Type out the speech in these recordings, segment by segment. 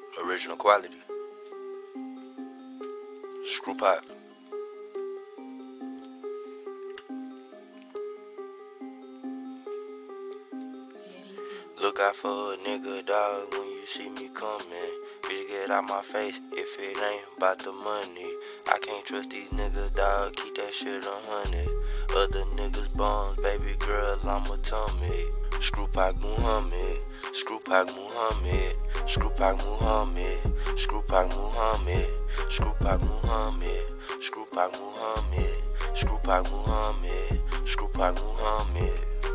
Original quality. Screw pop. Look out for a nigga, dog, when you see me coming. Bitch, get out my face if it ain't about the money. I can't trust these niggas, dog, keep that shit 100. Other niggas bums, baby girl, I'm a tummy. Screw Pac Muhammad, Screw Pac Muhammad, Screw Pac Muhammad, Screw Pac Muhammad, Screw Pac Muhammad, Screw Pac Muhammad, Screw Pac Muhammad, Screw Pac Muhammad.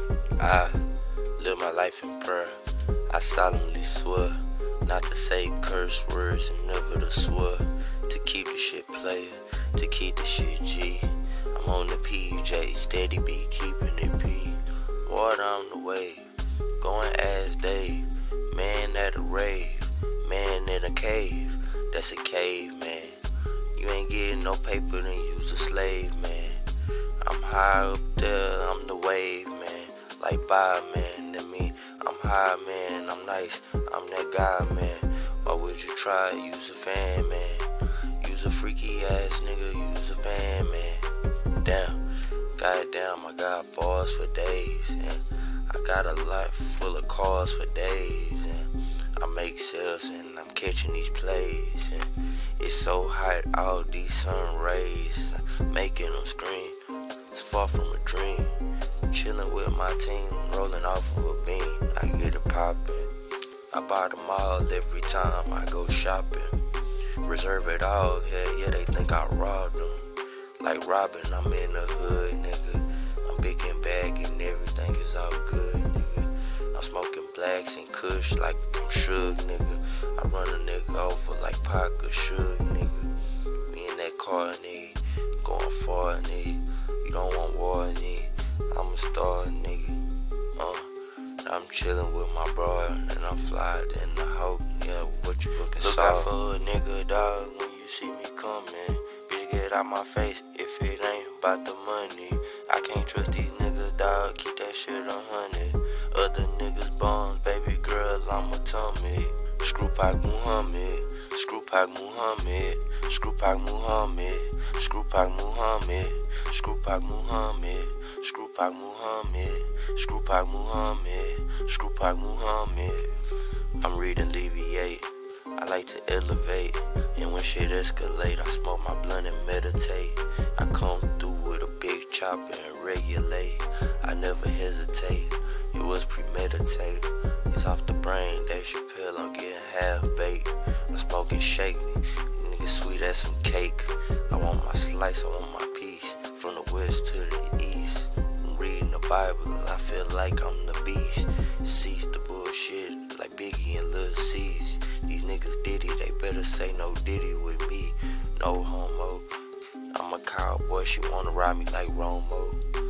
I live my life in prayer. I solemnly swear not to say curse words and never to swear. To keep the shit playing, to keep the shit G. I'm on the PJ, steady be keeping it P. Water on the wave, going ass Dave. Man at a rave, man in a cave. That's a cave, man. You ain't getting no paper, then you's a slave, man. I'm high up there, I'm the wave, man. Like bye, man, to me, I'm high, man, I'm nice, I'm that guy, man. Why would you try, use a fan, man? Use a freaky ass nigga, use a fan, man. Damn, goddamn, I got bars for days, and I got a life full of cars for days, and I make sales, and I'm catching these plays, and it's so hot, all these sun rays, making them scream, it's far from a dream. Chillin' with my team, rolling off of a beam. I get it poppin'. I buy them all every time I go shopping. Reserve it all, yeah, they think I robbed them. Like Robin, I'm in the hood, nigga. I'm big and bag and everything is all good, nigga. I'm smoking blacks and kush like I'm Suge, nigga. I run a nigga over like Pac or Suge, nigga. Me in that car, nigga. Going far, nigga. You don't want war, nigga. I'm a star, nigga. I'm chillin' with my bro, and I'm fly in the hoe. Yeah, what you looking for? Look out for a nigga, dog, when you see me coming. Bitch, get out my face if it ain't about the money. I can't trust these niggas, dog, keep that shit 100. Other niggas bums, baby girl, I'm a tummy. Screw Pac Muhammad, Screw Pac Muhammad, Screw Pac Muhammad, Screw Pac Muhammad, Screw Pac Muhammad, Screw Pac Muhammad, Screw Pac Muhammad, Screw Pac Muhammad. I'm reading Alleviate, I like to elevate, and when shit escalate, I smoke my blunt and meditate. I come through with a big chopper and regulate, I never hesitate, it was premeditated. It's off the brain, Dave Chappelle, I'm getting half baked. I'm smoking shake, nigga sweet as some cake. I want my slice, I want my piece, from the west to the east. I'm reading the Bible, I feel like I'm the beast. Cease the bullshit, like Biggie and Lil C's. These niggas Diddy, they better say no Diddy with me. No homo, I'm a cowboy, she wanna ride me like Romo.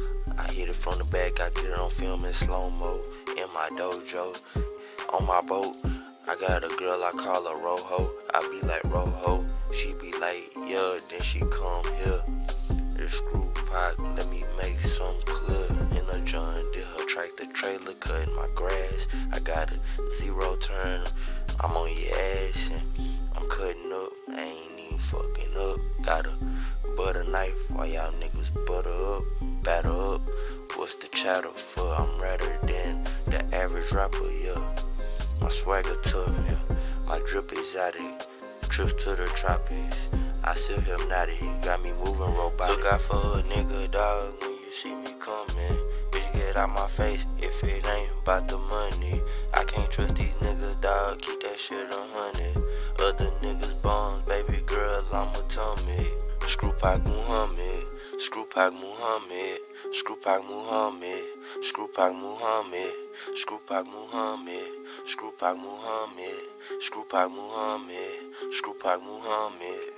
I hit it from the back, I get it on film in slow-mo. In my dojo, on my boat, I got a girl, I call her Rojo. I be like Rojo, she be like, yeah, then she come here. It's Screw Pac, let me make some clear. In a John did her tractor trailer, cutting my grass. I got a zero turn, I'm on your ass, and I'm cutting up, I ain't even fucking up. Got a butter knife, while y'all niggas butter up, batter up. What's the chatter for? I'm redder than the average rapper, yeah. My swagger tough, yeah. My drip exotic, trips to the tropics. I still hypnotic, got me moving robotic. Look out for a nigga, dog, when you see me coming. Bitch, get out my face if it ain't about the money. I can't trust these niggas, dog, keep that shit 100. Other niggas bums, baby girl, I'm a tummy. Screw Pac Muhammad, Screw Pac Muhammad, Screw Pac Muhammad, Screw Pac Muhammad, Screw Pac Muhammad, Screw Pac Muhammad, Screw Pac Muhammad, Screw Pac Muhammad.